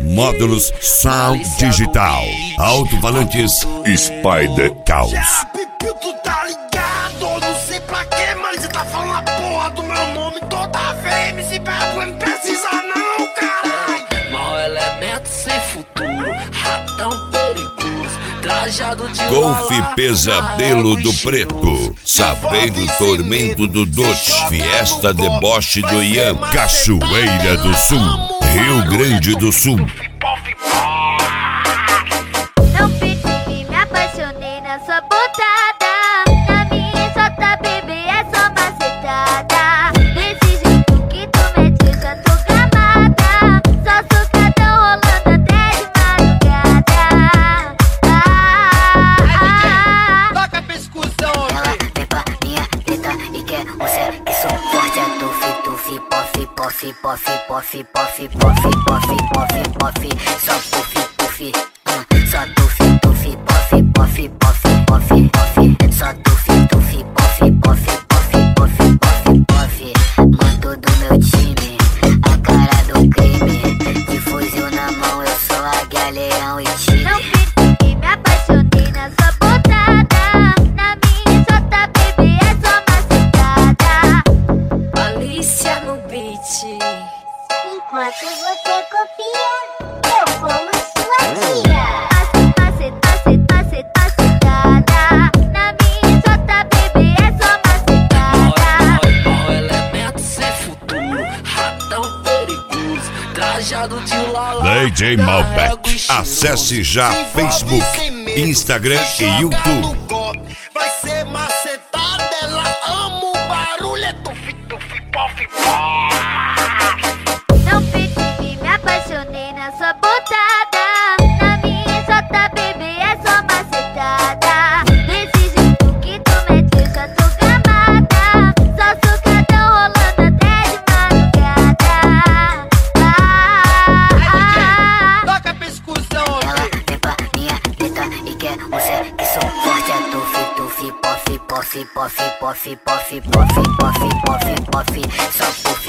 Módulos Sound Digital. Alto-falantes Spider Caos. Tu tá ligado? Não sei pra que, mas você tá falando a porra do meu nome toda vez. MC Bebo não precisa não, caralho. Mau elemento sem futuro, ratão perigoso, trajado de Golfe Pesadelo do Preto, Sabendo Tormento do Dote, Fiesta Deboche do Ian, Cachoeira do Sul, Rio Grande do Sul. Não pedi, me apaixonei na sua botada. Na minha sota, bebê, é só macetada. Desse jeito que tu mete, eu já tô gamada. Só socadão rolando até de madrugada. Toca pra excursão, ela vem pra minha treta e quer um sexo forte. É tufi, tufi, pofi, pofi, pofi, pofi, pofi, pofi, pofi, pofi, pofi. Só pufi, pufi, só tufi, tufi, pofi, pofi, pofi, pofi, pofi. Só tufi, tufi, pofi, pofi, pofi, pofi, pofi, pofi. Manto do meu time, a cara do crime. De fuzil na mão, eu sou águia, leão e tigre. Não pedi, me apaixonei na sua botada. Na minha sota, bebê, é só macetada. Alicia no beat. Enquanto você copia, eu como sua tia. Macetada. Na minha sota, bebê, é só macetada. Mau elemento sem futuro, ratão perigoso, trajado de lala. DJ Malbec. Acesse já Facebook, Instagram e YouTube. Vai ser macetada, ela ama o barulho. É tufi, tufi, pofi, pofi. Não pedi, me apaixonei na sua botada. Na minha sota, bebê, é só macetada. Desse jeito que tu mete, eu já tô gamada. Só socadão rolando até de madrugada. Toca pra excursão, Ela vem pra minha treta e quer um sexo forte. É tufi, tufi, pofi, pofi, pofi, pofi, pofi, pofi, pofi, pofi, pofi. Só pufi,